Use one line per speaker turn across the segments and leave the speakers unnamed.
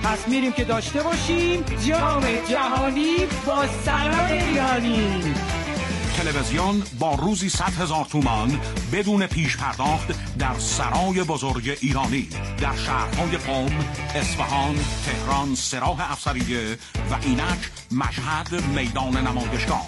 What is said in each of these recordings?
پس میریم که داشته باشیم جام جهانی با سلام ایرانی.
تلویزیون با روزی 100,000 تومان بدون پیش پرداخت در سرای بزرگ ایرانی در شهرهای قم، اصفهان، تهران، سراح افسریه و اینک مشهد میدان نمایشگاه.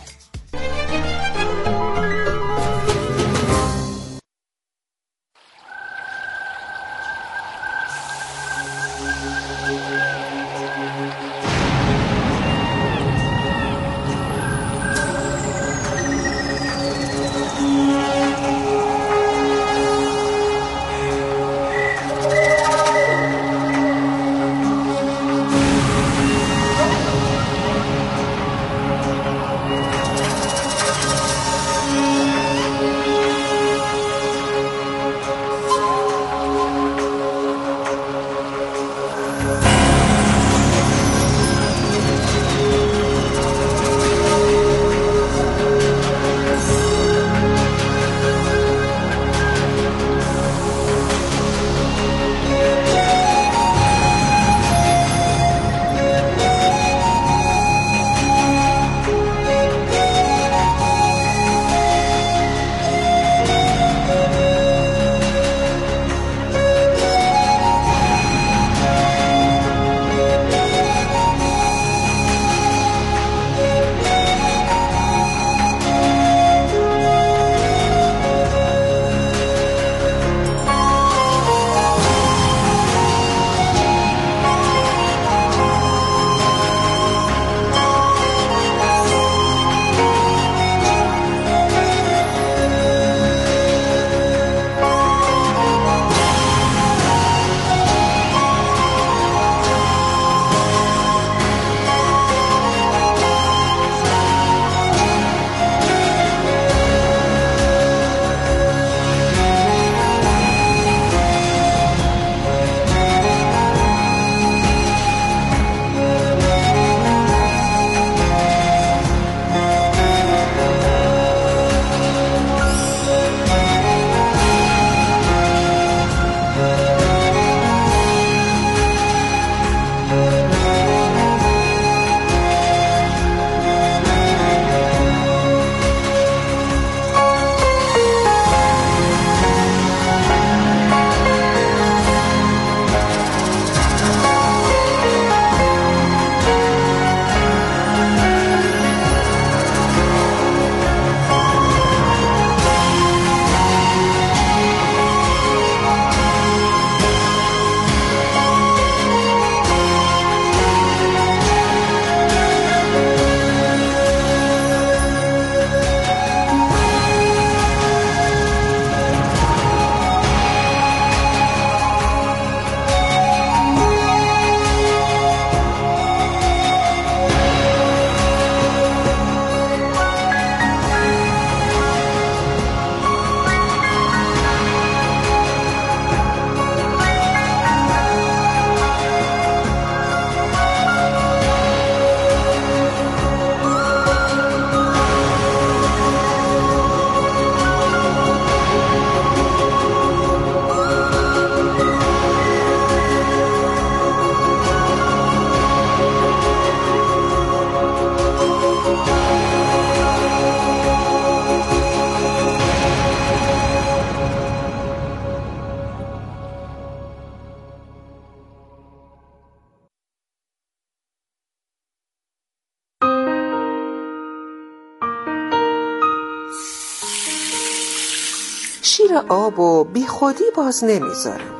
شیر آب و بی خودی باز نمیذارم.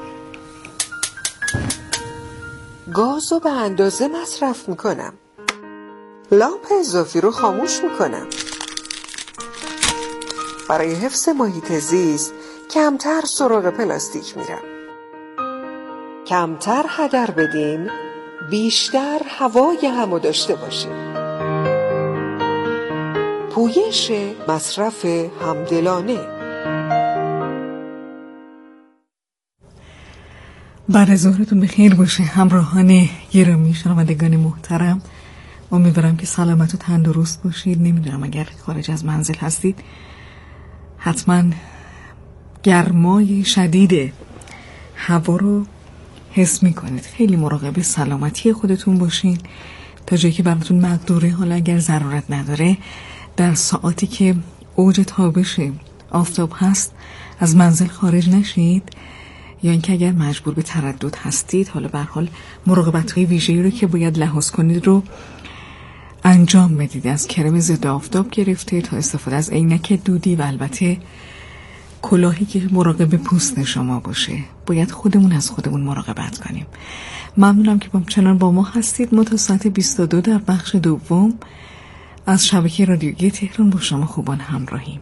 گازو به اندازه مصرف میکنم. لامپ اضافی رو خاموش میکنم. برای حفظ محیط زیست کمتر سراغ پلاستیک میرم. کمتر هدر بدیم، بیشتر هوای همو داشته باشیم. پویش مصرف همدلانه.
بعد ظهرتون بخیر باشه همراهان گرامی، شنوندگان محترم. امیدوارم که سلامت و تندرست باشید. نمیدونم اگر خارج از منزل هستید حتما گرمای شدید هوا رو حس میکنید. خیلی مراقب سلامتی خودتون باشین تا جایی که براتون مقدوره. حالا اگر ضرورت نداره در ساعاتی که اوج تابش آفتاب هست از منزل خارج نشید، یا اینکه اگر مجبور به تردد هستید، حالا به هر حال مراقبت‌های ویژه‌ای رو که باید لحاظ کنید رو انجام بدید. از کرم ضد آفتاب گرفته تا استفاده از عینک دودی و البته کلاهی که مراقب پوست شما باشه. باید خودمون از خودمون مراقبت کنیم. ممنونم که همچنان با ما هستید. ما تا ساعت 22 در بخش دوم از شبکه رادیویی تهران با شما خوبان همراهیم.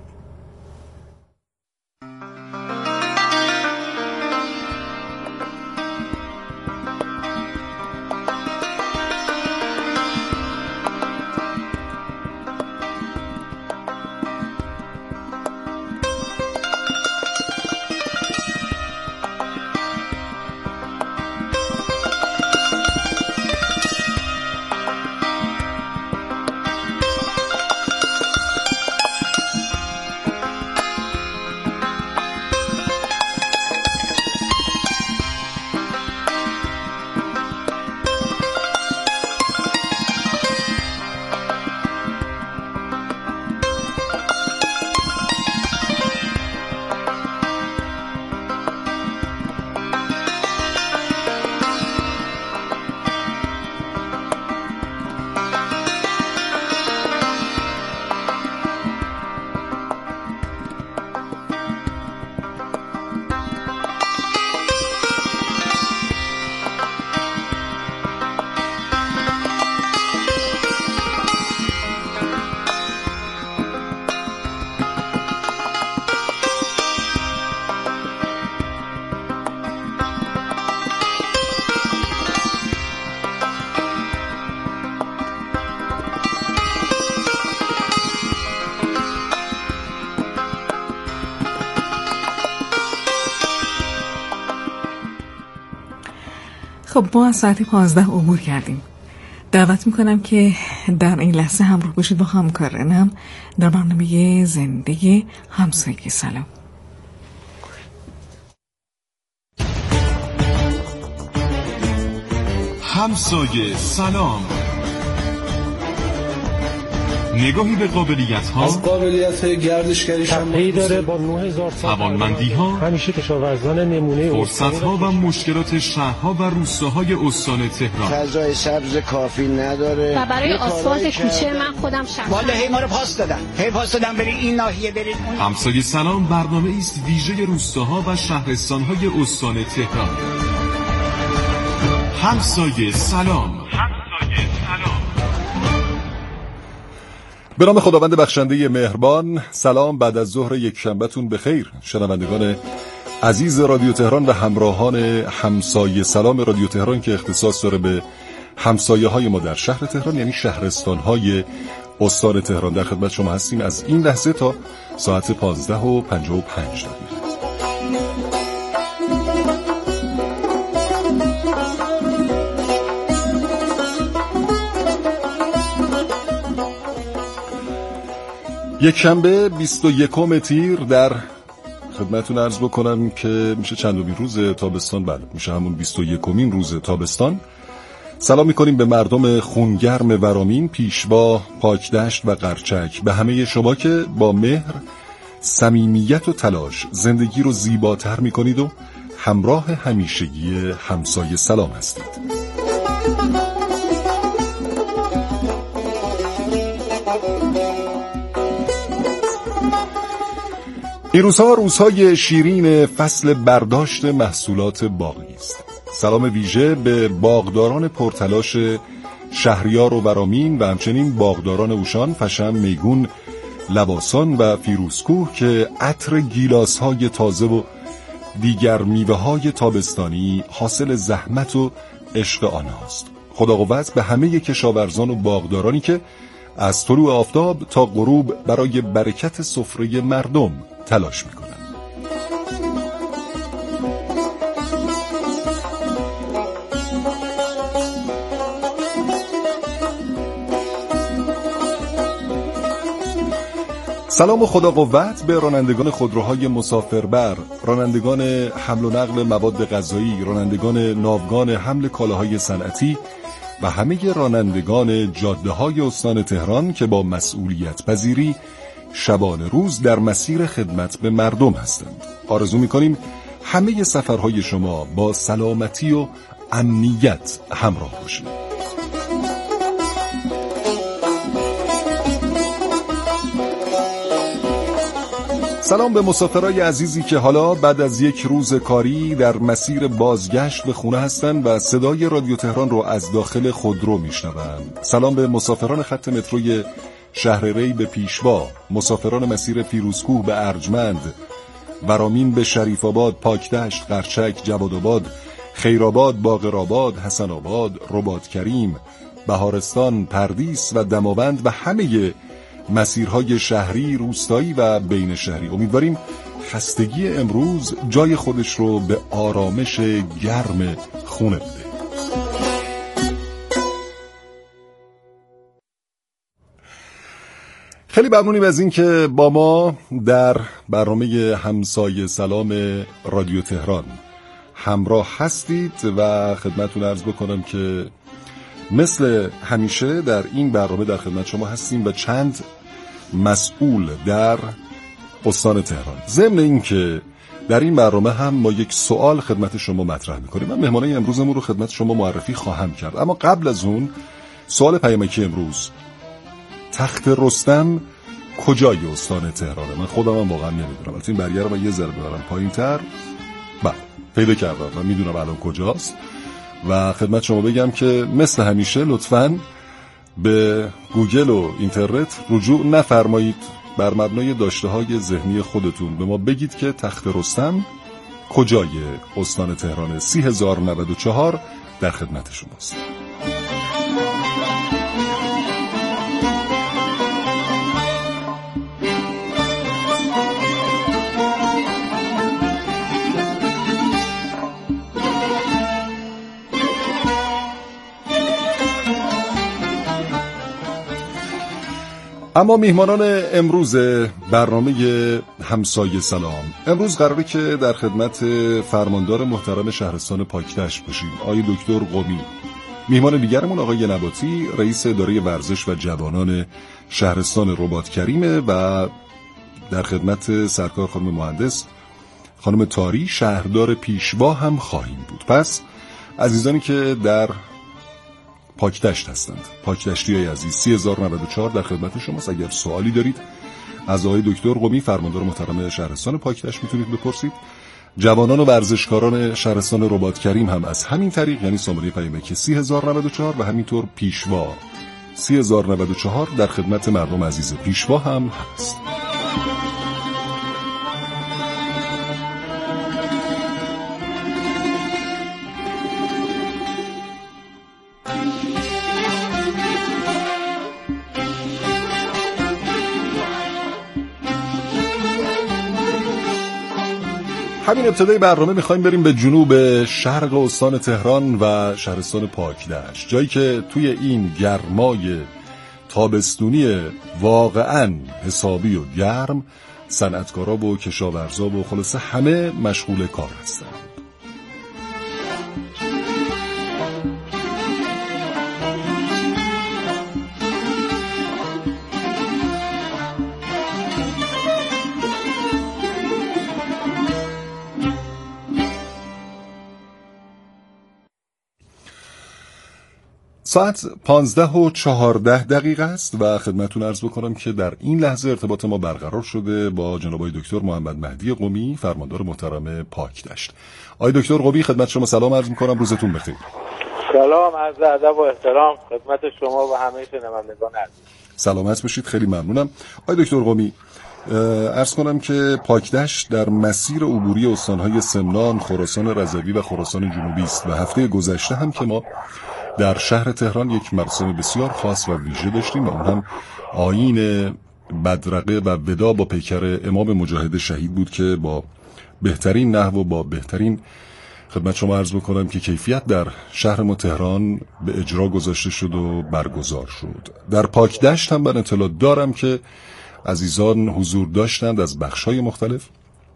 خب ما از ساعت 15 عبور کردیم. دعوت میکنم که در این لحظه همراه باشید با همکارانم در برنامه زندگی همسایگی. سلام.
همسایه سلام. نگاهی به قابلیت‌ها،
از قابلیت‌های گردشگریش هم
داره با 9000
توانمندی‌ها،
همیشه کشاورزان نمونه،
فرصت‌ها و مشکلات شهرها و روستاهای استان تهران.
فضای سبز کافی نداره
و برای آسفالت کوچه من خودم شخصا
والا هی ما رو پاس دادن برین این ناحیه برین اون.
همسایه سلام برنامه است ویژه روستاها و شهرستان‌های استان تهران. همسایه سلام.
به نام خداوند بخشنده مهربان. سلام بعد از ظهر یک شنبه‌تون بخیر شنوندگان عزیز رادیو تهران و همراهان همسایه سلام رادیو تهران که اختصاص داره به همسایه های ما در شهر تهران، یعنی شهرستان های استان تهران. در خدمت شما هستیم از این لحظه تا ساعت 15:55. یک شنبه 21 تیر در خدمتون عرض بکنم که میشه چندمین روز تابستان. بله میشه همون 21مین روز تابستان. سلام میکنیم به مردم خونگرم ورامین، پیشوا، پاکدشت و قرچک، به همه شما که با مهر، صمیمیت و تلاش زندگی رو زیباتر میکنید و همراه همیشگی همسایه سلام هستید. این روزها روزهای شیرین فصل برداشت محصولات باغی است. سلام ویژه به باغداران پرتلاش شهریار و ورامین و همچنین باغداران اوشان، فشم، میگون، لواسان و فیروزکوه که عطر گیلاس‌های تازه و دیگر میوه‌های تابستانی حاصل زحمت و عشق آنهاست. خدا قوت به همه کشاورزان و باغدارانی که از طلوع آفتاب تا غروب برای برکت سفره مردم تلاش میکنن. سلام و خدا قوت به رانندگان خودروهای مسافربر، رانندگان حمل و نقل مواد غذایی، رانندگان ناوگان حمل کالاهای صنعتی و همه رانندگان جاده‌های استان تهران که با مسئولیت پذیری شبانه روز در مسیر خدمت به مردم هستند. آرزو می‌کنیم همه سفرهای شما با سلامتی و امنیت همراه باشید. سلام به مسافرای عزیزی که حالا بعد از یک روز کاری در مسیر بازگشت به خونه هستند و صدای رادیو تهران رو از داخل خودرو میشنوند. سلام به مسافران خط متروی شهر ری به پیشوا، مسافران مسیر فیروزکوه به ارجمند، ورامین به شریف آباد، پاکدشت، قرچک، جوادآباد، خیرآباد، باقرآباد، حسن آباد، رباطکریم، بهارستان، پردیس و دماوند و همه مسیرهای شهری، روستایی و بین شهری. امیدواریم خستگی امروز جای خودش رو به آرامش گرم خونه بده. خیلی ممنونیم از این که با ما در برنامه همسایه سلام رادیو تهران همراه هستید و خدمتتون عرض بکنم که مثل همیشه در این برنامه در خدمت شما هستیم و چند مسئول در استان تهران. ضمن این که در این برنامه هم ما یک سوال خدمت شما مطرح میکنیم. من مهمانای امروزمون رو خدمت شما معرفی خواهم کرد، اما قبل از اون سوال پیامکی امروز: تخت رستم کجای استان تهرانه؟ من خودم هم واقعا نمیدونم. البته این برگه رو من یه ذره ببرم پایین‌تر. بله پیدا کردم و میدونم الان کجاست و خدمت شما بگم که مثل همیشه لطفاً به گوگل و اینترنت رجوع نفرمایید. بر مبنای داشته‌های ذهنی خودتون به ما بگید که تخت رستم کجای استان تهران. 30,094 در خدمت شماست. اما میهمانان امروز برنامه همسایه سلام، امروز قراره که در خدمت فرماندار محترم شهرستان پاکدشت باشیم، آقای دکتر قمی. میهمان دیگرمون آقای نباتی، رئیس اداره ورزش و جوانان شهرستان رباطکریمه و در خدمت سرکار خانم مهندس خانم تاری شهردار پیشوا هم خواهیم بود. پس عزیزانی که در پاکدشت هستند، پاکدشتیای عزیز، 30,094 در خدمت شماست. اگر سوالی دارید از آقای دکتر قمی فرماندار محترم شهرستان پاکدشت میتونید بپرسید. جوانان و ورزشکاران شهرستان رباطکریم هم از همین طریق، یعنی شماره پیامکی 30,094 و همینطور پیشوا 30,094 در خدمت مردم عزیز پیشوا هم هست. همین ابتدای برنامه میخوایم بریم به جنوب شرق استان تهران و شهرستان پاکدشت، جایی که توی این گرمای تابستونی واقعاً حسابی و گرم صنعتکارا و کشاورزا و خلاصه همه مشغول کار هستن. ساعت 15:14 است و خدمتتون عرض بکنم که در این لحظه ارتباط ما برقرار شده با جناب آقای دکتر محمد مهدی قمی، فرماندار محترم پاکدشت. آقای دکتر قمی خدمت شما سلام عرض میکنم، روزتون بخیر.
سلام، عرض ادب و احترام خدمت شما و همه شنوندگان عزیز.
سلامت باشید، خیلی ممنونم. آقای دکتر قمی عرض کنم که پاکدشت در مسیر عبوری استانهای سمنان، خراسان رضوی و خراسان جنوبی است و هفته گذشته هم که ما در شهر تهران یک مراسم بسیار خاص و ویژه داشتیم و اون هم آیین بدرقه و ودا با پیکر امام مجاهد شهید بود که با بهترین نحو و با بهترین خدمت شما عرض بکنم که کیفیت در شهر ما تهران به اجرا گذاشته شد و برگزار شد. در پاکدشت هم من اطلاع دارم که عزیزان حضور داشتند از بخش‌های مختلف،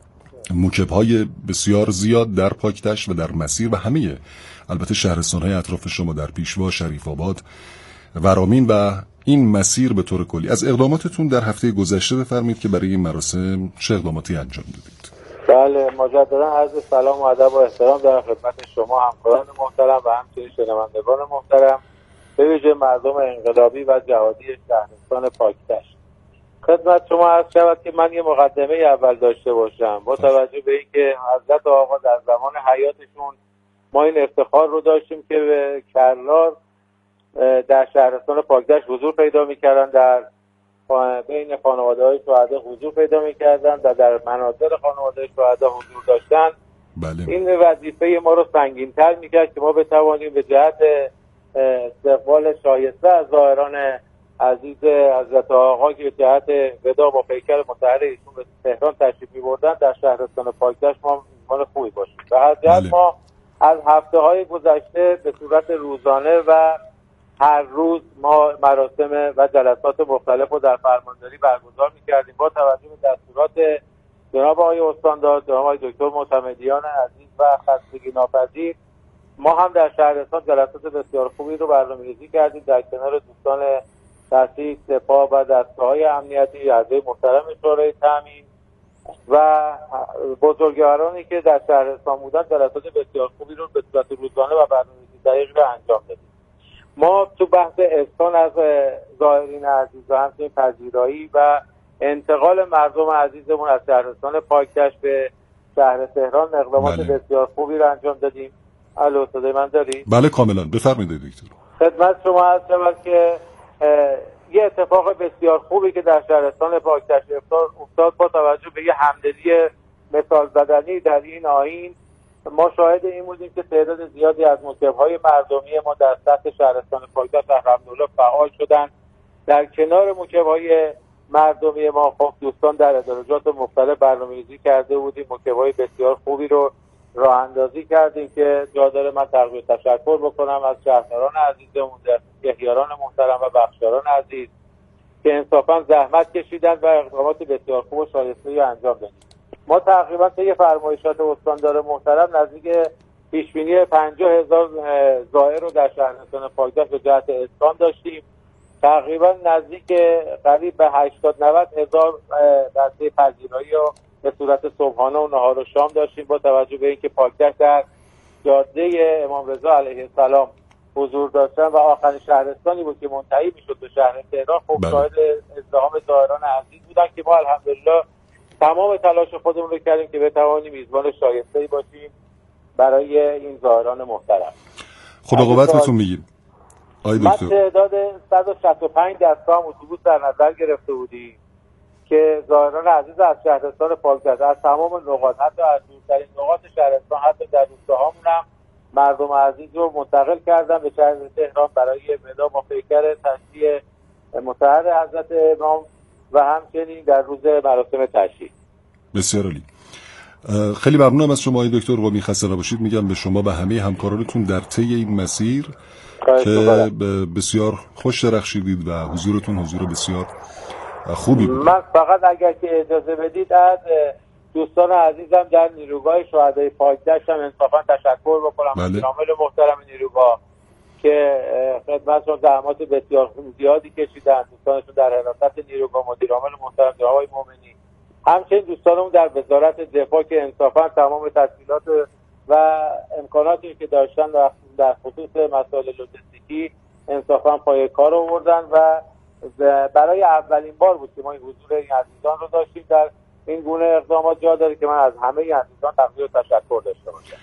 موکب‌های بسیار زیاد در پاکدشت و در مسیر و همه البته شهرستان‌های اطراف شما در پیشوا، شریف آباد، ورامین و این مسیر به طور کلی. از اقداماتتون در هفته گذشته بفرمایید که برای این مراسم چه اقداماتی انجام دادید؟
بله، مجددا عرض سلام و ادب و احترام در خدمت شما همکاران محترم و همچنین شنوندگان محترم، به ویژه مردم انقلابی و جهادی شهرستان پاکدشت. خدمت شما عرض شود که من یه مقدمه اول داشته باشم. با توجه به اینکه حضرت آقا در زمان حیاتشون ما این افتخار رو داشتیم که به کرلار در شهرستان پاکدشت حضور پیدا می‌کردن، در بین خانواده‌های شهدا حضور پیدا می‌کردن و در منازل خانواده شهدا حضور داشتن.
بله.
این وظیفه ما رو سنگین‌تر می‌کرد که ما بتوانیم به جهت استقبال شایسته از زائران عزیز حضرت آقا که به جهت ودا با پیکر مطهر ایشون به تهران تشریف می‌بردن در شهرستان پاکدشت ما میزبان خوبی باشیم. به هر جهت ما از هفته‌های گذشته به صورت روزانه و هر روز ما مراسم و جلسات مختلف رو در فرمانداری برگزار می‌کردیم. با توجه به دستورات جناب آقای استاندار، جناب آقای دکتر معتمدیان عزیز و خستگی ناپذیر، ما هم در شهرستان جلسات بسیار خوبی رو برنامه‌ریزی کردیم در کنار دوستان تحصیل، سپاه و دستگاه‌های امنیتی، اعضای محترم شورای تامین و بزرگوارانی که در شهرستان بودن جلسات بسیار خوبی رو به صورت روزانه و برنامه‌ریزی دقیق رو انجام دادیم. ما تو بحث اسکان از زائرین عزیز و همچنین پذیرایی و انتقال مردم عزیزمون از شهرستان پاکدشت به شهر تهران اقدامات بسیار خوبی رو انجام دادیم. الو، صدای من داری؟
بله کاملا، بفرمایید دکتر.
خدمت شما عرض شود که یه اتفاق بسیار خوبی که در شهرستان پاکدشت افتاد با توجه به یه همدلی مثال زدنی در این آیین، ما شاهد این بودیم که تعداد زیادی از موکب‌های مردمی ما در سطح شهرستان پاکدشت الحمدلله فعال شدن. در کنار موکب‌های مردمی ما خب دوستان در ادارجات مختلف برنامه‌ریزی کرده بودیم، موکب‌های بسیار خوبی رو راه اندازی کردیم که جا داره من تقدیم تشکر بکنم از شهرداران عزیزمون، دهیاران محترم و بخشیاران عزیز که انصافا زحمت کشیدن و اقدامات بسیار خوب و شایسته‌ای انجام دادن. ما تقریبا طی فرمایشات استاندار محترم نزدیک پیشبینی 50,000 زائر رو در شهرستان پاکدشت به جهت اسکان داشتیم. تقریبا نزدیک قریب به 80-90,000 دسته پذیرایی رو به صورت صبحانه و نهار و شام داشتیم. با توجه به اینکه پاکدشت در جاده امام رضا علیه السلام حضور داشتن و آخرین شهرستانی بود که منتهی میشد به شهر تهران، خب شاهد ازدحام زائران عزیز بودن که ما الحمدلله تمام تلاش خودمون رو کردیم که بتوانیم میزبان شایسته‌ای باشیم برای این زائران محترم.
خدا قوتتون میگیم.
ما تعداد 165 دستگاه اتوبوس در نظر گرفته بودیم که زائران عزیز از شهرستان پاکدشت از تمام نقاط، حتی از دورترین نقاط شهرستان، حتی در روستاهامون هم مردم عزیز رو منتقل کردن به شهر تهران برای ودا با پیکر تشییع مطهر حضرت امام و همچنین در روز مراسم تشییع.
بسیار عالی. خیلی ممنونم از شما آقای دکتر قمی، خسته نباشید میگم به شما و همه همکارانتون در طی این مسیر که بسیار خوش درخشیدید و حضورتون حضور بسیار خوبی بود.
من فقط اگر که اجازه بدید از دوستان عزیزم در نیروگاه شهدای پاکدشت هم انصافا تشکر بکنم. مدیرعامل محترم نیروگاه که خدمتشون زحمات بسیار زیادی کشیدن، دوستانشون در حراست نیروگاه، مدیرعامل محترم جناب آقای مومنی، همچنین دوستانمون در وزارت دفاع که انصافا تمام تسهیلات و امکاناتی که داشتن و در خصوص مسائل لوجستیکی انصافا پای کار آوردن و برای اولین بار بود که ما این حضور این عزیزان رو داشتیم در این گونه اقدامات. جا داره که من از همه این عزیزان تقدیر و تشکر داشته باشم.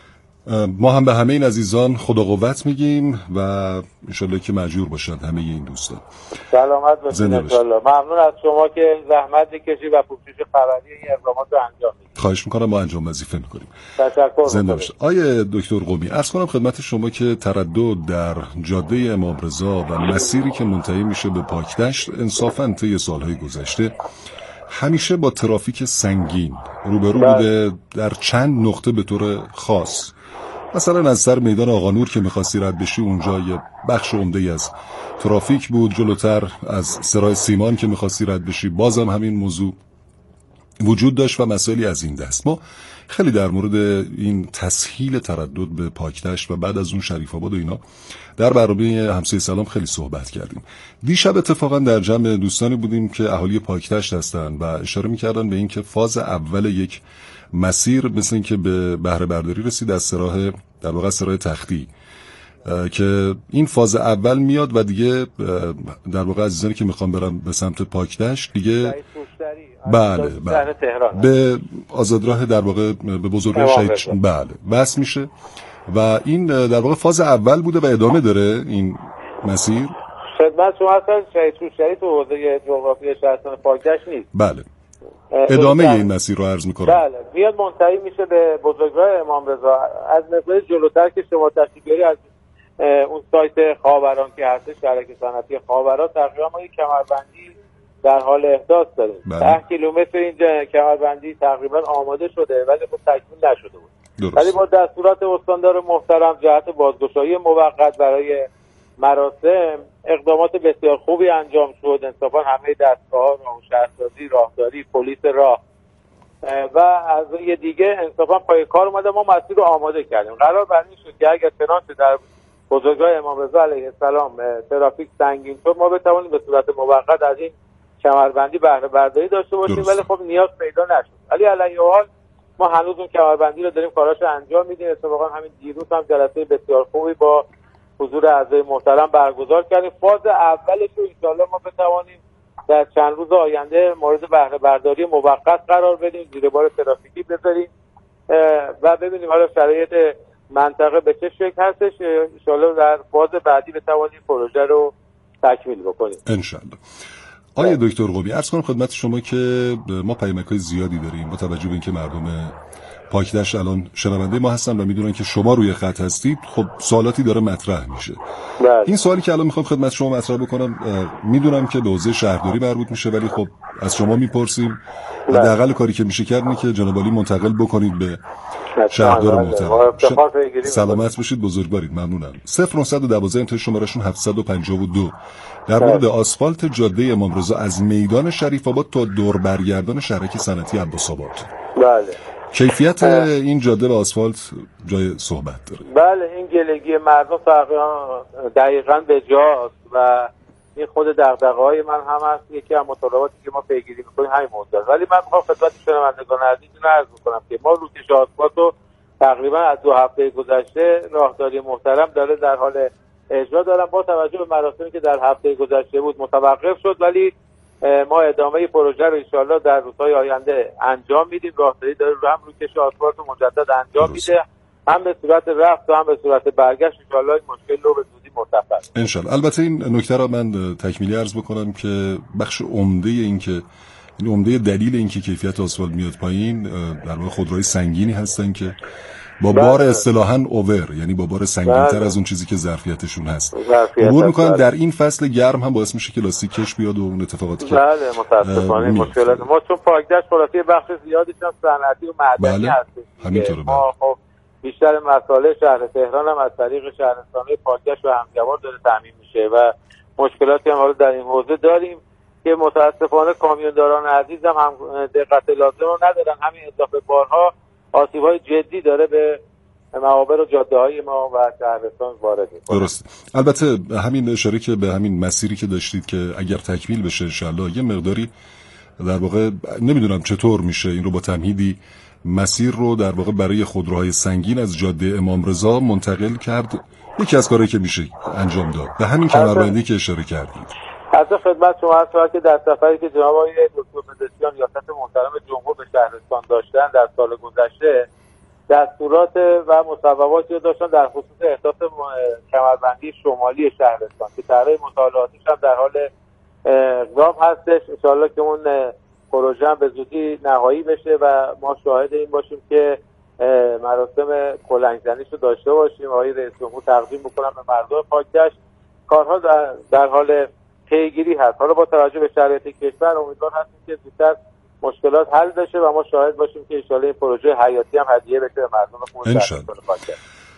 ما هم به همه این عزیزان خدا قوت میگیم و انشالله که مأجور باشند همه این دوستان.
سلامت باشید انشالله. ممنون از شما که زحمت کشید و پوشش خبری این اقدامات رو انجام میدید.
خواهش میکنم، ما انجام وظیفه میکنیم.
تشکر.
زنده باشید. آیه دکتر قمی، عرض کنم خدمت شما که تردد در جاده امام رضا و مسیری که منتهی میشه به پاکدشت انصافاً طی سالهای گذشته همیشه با ترافیک سنگین روبرو بوده در چند نقطه به طور خاص مثلا از سر میدان آقا نور که می‌خواستی رد بشی، اونجا یه بخش عمده‌ای از ترافیک بود. جلوتر از سرای سیمان که می‌خواستی رد بشی بازم همین موضوع وجود داشت و مسائلی از این دست. ما خیلی در مورد این تسهیل تردد به پاکدشت و بعد از اون شریف آباد و اینا در برنامه همسایه سلام خیلی صحبت کردیم. دیشب اتفاقا در جمع دوستانی بودیم که اهالی پاکدشت هستن و اشاره می‌کردن به این که فاز اول یک مسیر مثل این که به بهره برداری رسید از سراح در واقع سراح تختی، که این فاز اول میاد و دیگه در واقع عزیزانی که میخوام برم به سمت پاکدشت دیگه بله به آزادراه در واقع به بزرگراه شهید بله بس میشه و این در واقع فاز اول بوده و ادامه داره این مسیر.
خدمت شما هستن شهید شوشتری تو حوزه جغرافی شهرستان پاکدشت نیست.
بله ادامه این مسیر رو عرض میکنم.
بله میاد منتهی میشه به بزرگراه امام رضا. از مقدار جلوتر که شما تشریف بیاری از اون سایت خاوران که هستش شهرک صنعتی خاوران تقریبا ما یک کمربندی در حال احداث داریم. 10 کیلومتر اینجا کمربندی تقریبا آماده شده ولی خب تکمیل نشده بود. ولی با دستورات استاندار محترم جهت بازگشایی موقت برای مراسم اقدامات بسیار خوبی انجام شد. انصافا همه دستگاه‌ها، شهرسازی، راهداری، پلیس راه و از یه دیگه انصافا پای کار اومده. ما مسیر رو آماده کردیم. قرار بر این شد که اگر چنانچه در بزرگراه امام رضا علیه السلام ترافیک سنگین شد ما بتوانیم به صورت موقت از این کمربندی بهره برداری داشته باشیم، ولی خب نیاز پیدا نشد. ولی علیه حال ما هنوز اون کمربندی رو داریم کاراشو انجام میدیم. اتفاقا همین دیروز هم جلسه بسیار خوبی با حضور اعضای محترم برگزار کردیم. فاز اولش رو ان شاءالله ما بتوانیم در چند روز آینده مورد بهره برداری موقت قرار بدیم، زیر بار ترافیکی بذاریم و ببینیم حالا شرایط منطقه به چه شکل هستش. ان شاءالله در فاز بعدی بتوانیم پروژه رو تکمیل بکنیم
ان شاءالله. آقای دکتر قمی عرض کنم خدمت شما که ما پیامک‌های زیادی داریم با توجه به اینکه مردم پاکدشت الان شنونده ما هستن و میدونن که شما روی خط هستید. خب سوالاتی داره مطرح میشه. این سوالی که الان میخوام خدمت شما مطرح بکنم میدونم که به حوزه شهرداری مربوط میشه، ولی خب از شما میپرسیم حداقل کاری که میشه کرد اینه که جناب عالی منتقل بکنید به شهردار محترم. سلامت باشید، بزرگوارید. ممنونم. 0912 انتهای شمارهشون 752 در مورد آسفالت جاده امام رضا از میدان شریف آباد تا دور برگردان شهرک صنعتی عباس‌آباد.
بله.
کیفیت این جاده و آسفالت جای صحبت داره.
بله این گلگی مردم تقریبا دقیقاً به جاست و این خود دغدغه‌های من هم هست. یکی از مطالباتی که ما پیگیری می‌کنیم همین موضوع. ولی من می‌خوام خدمت شنوندگان عزیز عرض کنم که ما روکش آسفالت رو تقریبا از 2 هفته گذشته راهداری محترم داره در حال اجرا دارم. با توجه به مراسمی که در هفته گذشته بود متوقف شد، ولی ما ادامه پروژه رو ان شاءالله در روزهای آینده انجام میدیم. راهداری داره هم روکش آسفالت رو مجدد انجام میده، هم به صورت رفت و هم به صورت برگشت. ان شاءالله این مشکل رو به زودی مرتفع
ان شاءالله. البته این نکته رو من تکمیلی عرض بکنم که بخش عمده این که این عمده دلیل این که کیفیت آسفالت میاد پایین در واقع خودروهای سنگینی هستن که با بار اصطلاحاً اوور، یعنی با بار سنگین‌تر از اون چیزی که ظرفیتشون هست عبور میکنن. در این فصل گرم هم باعث میشه که لاستیک کش بیاد و اون اتفاقاتی که
بله متاسفانه مشکلات ما چون پاکدشت خلاصه بخش زیادی هم صنعتی و معدنی هست.
همینطوره.
ما خب بیشتر مسائل شهر تهران هم از طریق شهرستان‌های پاکدشت و همگوار داره تامین میشه و مشکلاتی هم حالا در این حوزه داریم که متاسفانه کامیونداران عزیز هم دقت لازم رو ندارن. همین اضافه بارها آسیب‌های جدی داره به معابر و جاده‌های ما و شهرستان وارد می‌کنه.
درست. البته همین اشاره که به همین مسیری که داشتید که اگر تکمیل بشه انشالله یه مقداری در واقع نمیدونم چطور میشه این رو با تمهیدی مسیر رو در واقع برای خودروهای سنگین از جاده امام رضا منتقل کرد. یکی از کارهایی که میشه انجام داد به همین کمربندی که اشاره کردید.
از خدمت شما هست که در سفری که جناب آقای دکتر پزشکیان ریاست محترم جمهور به شهرستان داشتن در سال گذشته دستورات و مصوباتی رو داشتن در خصوص احداث کمربندی شمالی شهرستان که طرح مطالعاتیش هم در حال اقدام هستش. انشاءالله که اون پروژه هم به زودی نهایی بشه و ما شاهد این باشیم که مراسم کلنگزنیش رو داشته باشیم. آقای رئیس جمهور تقدیم بکنم به مردم پاکدشت. کارها در حال پیگیری هست. حالا با توجه به شرایط کشور امیدوار هستیم که زودتر مشکلات حل بشه و ما شاهد باشیم که ان شاءالله این پروژه حیاتی هم هدیه بشه به مردم خود شهرستان پاکدشت.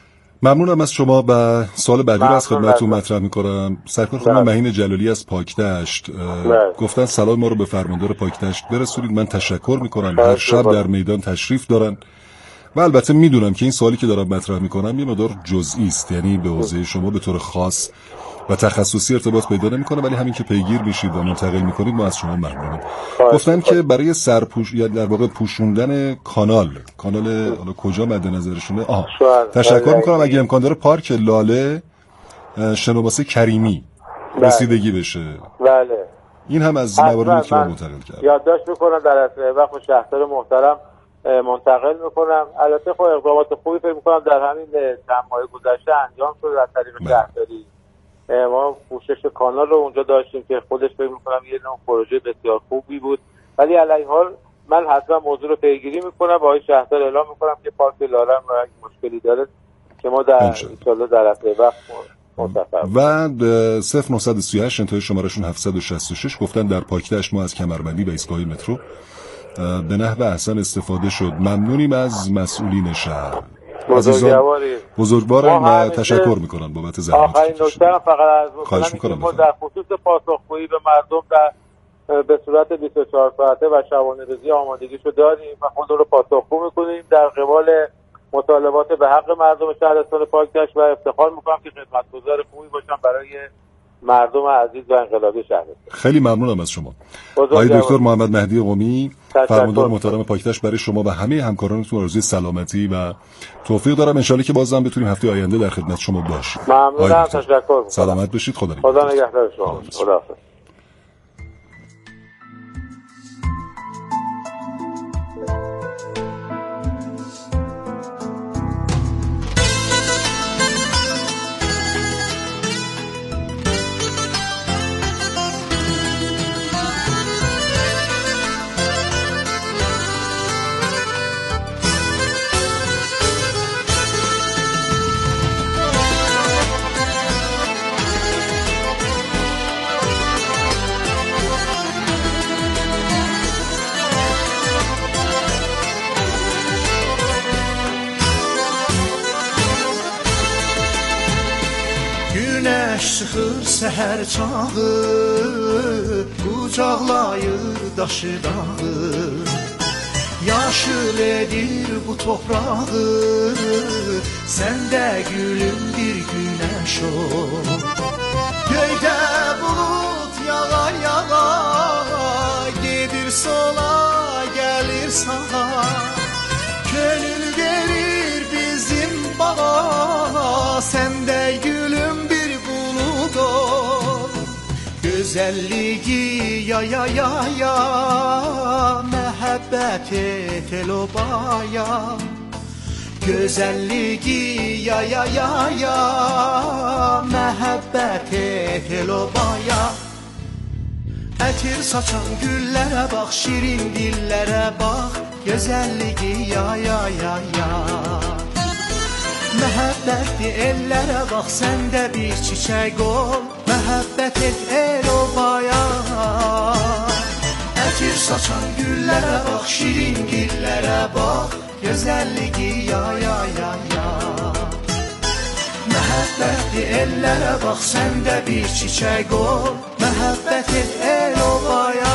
ممنونم از شما و سوال بعدی رو از خدمتتون مطرح می‌کنم. سرکار خانم مهین جلالی از پاکدشت گفتن سلام ما رو به فرماندار پاکدشت برسونید. من تشکر می‌کنم. هر شب در میدان تشریف دارن و البته میدونم که این سوالی که دارم مطرح می‌کنم یه مقدار جزئی است، یعنی به حوزه شما به طور خاص و تخصصی ارتباط پیدا نمی‌کنه، ولی همین که پیگیر میشید و منتقل می‌کنید ما از شما ممنونیم. گفتن که برای سرپوش یا در واقع پوشوندن کانال حالا کجا مد نظرشونه؟ تشکر می‌کنم. اگه امکان داره پارک لاله شنوباسه کریمی رسیدگی بشه.
بله.
این هم از مواردی که منتقل کردم.
یادداشت می‌کنم در اثر وقت شهردار محترم منتقل می‌کنم. البته خب اقدامات خوبی فکر می‌کنم در همین چند ماه گذشته انجام شده از طریق شهرداری. ما پوشش کانال رو اونجا داشتیم که خودش فکر می‌کنم یه نوع پروژه بسیار خوبی بود، ولی علیه حال من حتما موضوع رو پیگیری می‌کنم و آقای شهردار اعلام می‌کنم که پارک لالم مشکلی داره که ما در انشالله در اثر وقت
و 0938 انتهای شمارهشون 766 گفتن در پاکدشت ما از کمربندی و ایستگاه مترو به نحو احسن استفاده شد. ممنونیم از مسئولین شهر. بزرگوارم و تشکر میکنم بابت زحمتی.
آخرین نکته فقط عرض میکنم ما در خصوص پاسخگویی به مردم به صورت 24 ساعته و شبانه روزی آمادگیشو داریم و خود رو پاسخگو میکنیم در قبال مطالبات به حق مردم شهرستان پاکدشت و افتخار میکنم که خدمتگزار خوبی باشم برای مردم عزیز و انقلابی شهرستان.
خیلی ممنونم از شما. آقای دکتر محمد مهدی قمی، فرماندار محترم پاکدشت، برای شما و همه همکارانتون آرزوی سلامتی و توفیق دارم. ان شاءالله که بازم بتونیم هفته آینده در خدمت شما باشیم.
ممنونم، تشکر می‌کنم.
سلامت باشید. خدا
نگهدار شما. خداحافظ.
Səhər çağı qucaqlayır daşı dağı, yaşıl edir bu toprağı, səndə gülüm bir günəş ol. Göydə bulut yağa yağa, gedir sola, gəlir sağa, könül verir bizim bağa, səndə gülüm güzelliği ya ya ya ya, mehabbet et elobaya. Güzelliği ya ya ya ya, mehabbet et elobaya. Ətir saçan güllərə bax, şirin dillərə bax, güzelliği ya ya ya ya. Məhəbbətli ellərə bax, səndə bir çiçək ol, məhəbbət et el obaya. Ətir saçan güllərə bax, şirin dillərə bax, gözəlliyi ya ya ya ya. Məhəbbətli ellərə bax, səndə bir çiçək ol, məhəbbət et el obaya.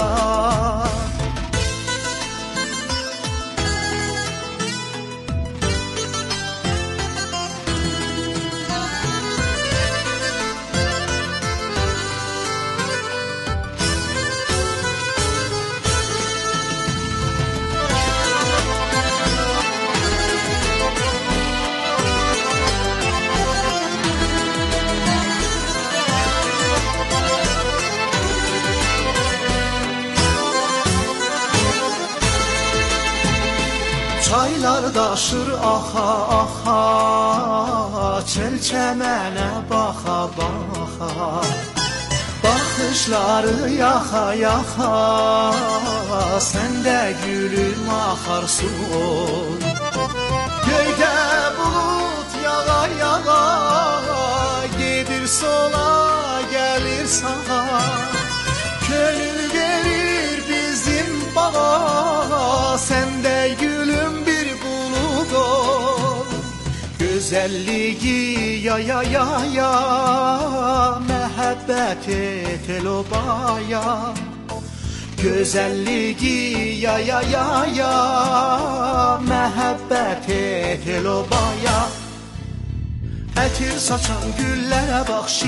Çaylar daşır axa axa, çel çəmənə baxa baxa, baxışları yaxa yaxa, səndə gülüm axarsu ol. Göydə bulut yağa yağa, gedir sola, gəlir sağa, könül verir bizim bağa, səndə gülüm bir bulut ol. Gözəlliyi ya ya ya ya, məhəbbət telobaya. Gözəlliyi ya ya ya ya, məhəbbət telobaya. Ətir saçan güllərə bax